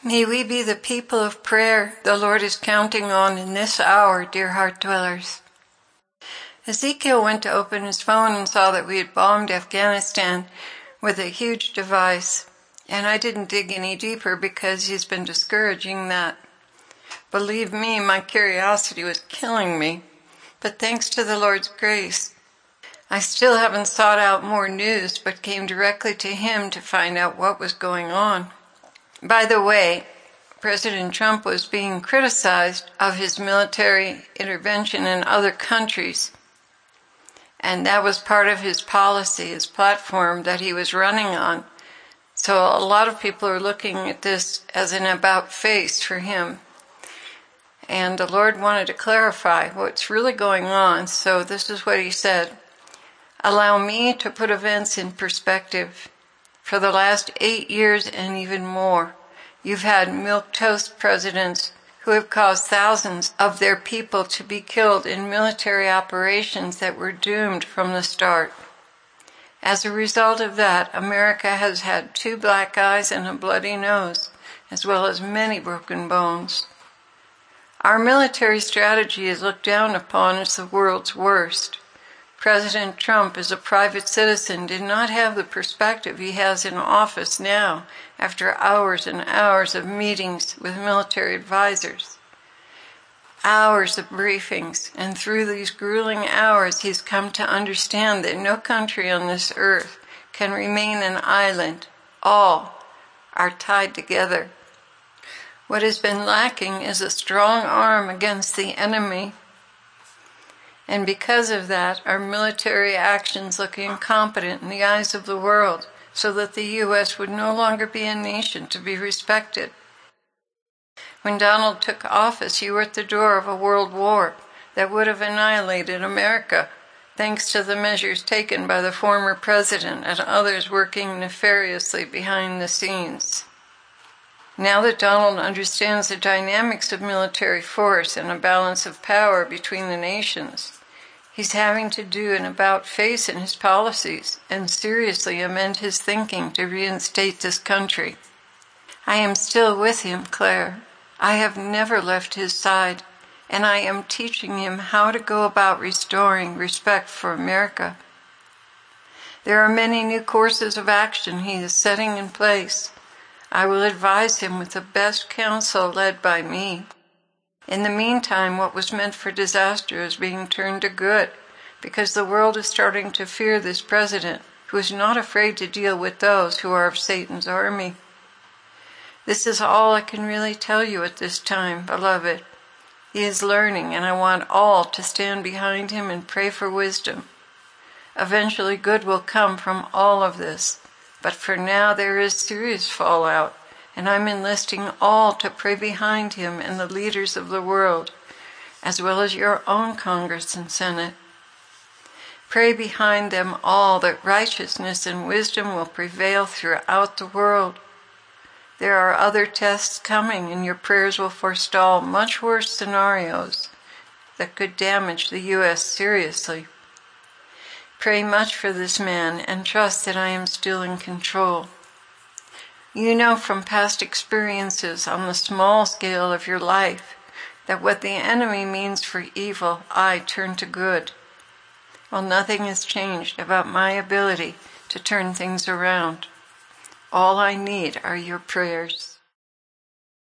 May we be the people of prayer the Lord is counting on in this hour, dear heart dwellers. Ezekiel went to open his phone and saw that we had bombed Afghanistan with a huge device, and I didn't dig any deeper because he's been discouraging that. Believe me, my curiosity was killing me, but thanks to the Lord's grace, I still haven't sought out more news, but came directly to him to find out what was going on. By the way, President Trump was being criticized of his military intervention in other countries, and that was part of his policy, his platform that he was running on. So a lot of people are looking at this as an about face for him. And the Lord wanted to clarify what's really going on, so this is what he said. Allow me to put events in perspective. For the last 8 years and even more, you've had milquetoast presidents who have caused thousands of their people to be killed in military operations that were doomed from the start. As a result of that, America has had 2 black eyes and a bloody nose, as well as many broken bones. Our military strategy is looked down upon as the world's worst. President Trump, as a private citizen, did not have the perspective he has in office now, after hours and hours of meetings with military advisors. Hours of briefings, and through these grueling hours he's come to understand that no country on this earth can remain an island. All are tied together. What has been lacking is a strong arm against the enemy. And because of that, our military actions look incompetent in the eyes of the world, so that the U.S. would no longer be a nation to be respected. When Donald took office, you were at the door of a world war that would have annihilated America, thanks to the measures taken by the former president and others working nefariously behind the scenes. Now that Donald understands the dynamics of military force and a balance of power between the nations, he's having to do an about-face in his policies and seriously amend his thinking to reinstate this country. I am still with him, Claire. I have never left his side, and I am teaching him how to go about restoring respect for America. There are many new courses of action he is setting in place. I will advise him with the best counsel led by me. In the meantime, what was meant for disaster is being turned to good, because the world is starting to fear this president, who is not afraid to deal with those who are of Satan's army. This is all I can really tell you at this time, beloved. He is learning, and I want all to stand behind him and pray for wisdom. Eventually, good will come from all of this. But for now there is serious fallout, and I'm enlisting all to pray behind him and the leaders of the world, as well as your own Congress and Senate. Pray behind them all that righteousness and wisdom will prevail throughout the world. There are other tests coming, and your prayers will forestall much worse scenarios that could damage the U.S. seriously. Pray much for this man and trust that I am still in control. You know from past experiences on the small scale of your life that what the enemy means for evil, I turn to good. Well, nothing has changed about my ability to turn things around. All I need are your prayers.